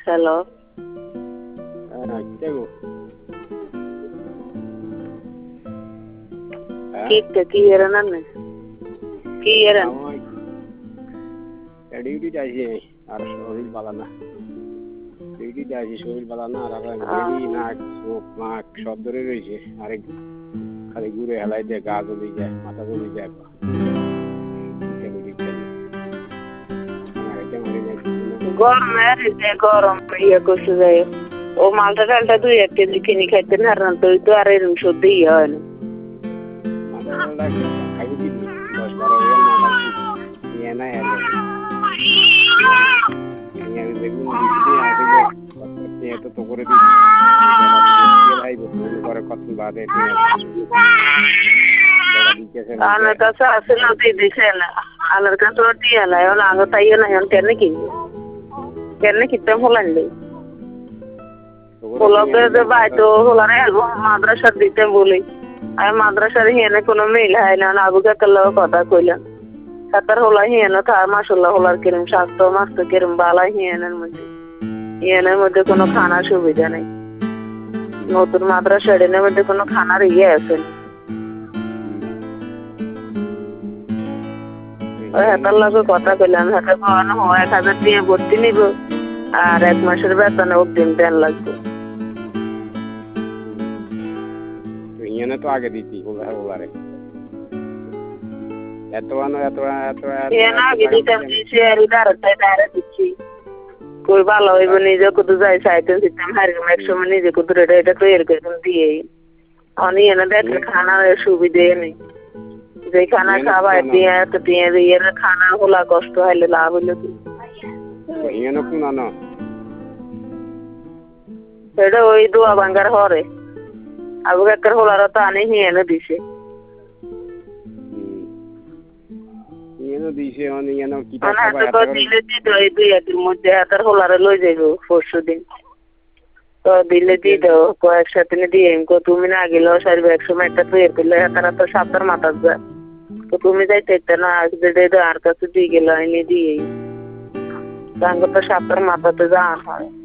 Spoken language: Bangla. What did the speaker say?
হ্যালো কি এরা না কি এরা ডিউটি যাইছি আর শরীর ভালো না ডিউটি যাইছি শরীর ভালো না আর নাক চোখ নাক সব ধরে রয়েছে আরেক খালি ঘুরে হেলাই দিয়ে গা জ্বলি যায় মাথা জ্বলি যায় গরম ইয়ে করছে যাই ও মালটা টালটা 2-1 কেজি কিনে খাইতে না তো তো আর এরকম সত্যি ইয়ে হয় না খাইতে দিবি 10-12 ইয়ে না এত তো করে দিচ্ছি করে কত বাদে আমার কাছে আছে না দিছে না আমার কাছে টিয়া নাই ওনা আগে তাইও না কেন কিতাম হলান্ডে বলকে যে বাইতো হলারে মাদ্রাসা দিতে বলি আমি মাদ্রাসার হিয়ানে কোনো মিল হয় না আবুকে কাল্লাও কথা কইলাম সাতার হলা হিয়ানে থা মাশাআল্লাহ হলার কিরম স্বাস্থ্য মাস্ত কিরম বালা হিয়ানের মধ্যে কোনো খানার সুবিধা নেই নতুন মাদ্রাসার মধ্যে কোনো খানার ইয়ে আছে হাতার লাগে কথা কইলাম হাতে খাওয়ানো 1000 দিয়ে ভর্তি নিব আর 1 মাসের বেতনে অগ্রিম দেন লাগবে ইয়েনে তো আগে দিতি ওলারে এত আগে দিতাম দিছি আর ডাইরেক্ট দিচ্ছি কই ভালো হইব নিজে কত যাই চাইতে দিতাম হারিয়ে এক সময় নিজে কত এটা তো এরকম দিয়ে অনি এনে দেখে খানার সুবিধে নেই যে খানা খাবার দিয়ে খানা হলা কষ্ট হইলে লাভ হইলো কি এটা ওই দোয়া ভাঙ্গার হরে আবু কাকার হলার তো আনে হিয়ানো দিছে মধ্যে হাতার হলারে লই যাইব পরশুদিন তো দিলে দিয়ে দাও একসাথে দিয়ে তুমি না গেলে সারবে 100 একটা তৈরি করলে হাতারা তো 7 মাথার যা তো তুমি যাইতে না আর কাছে দিয়ে গেলে এনে দিয়ে সাঙ্গ তো 7 মাথাতে যাওয়া হয়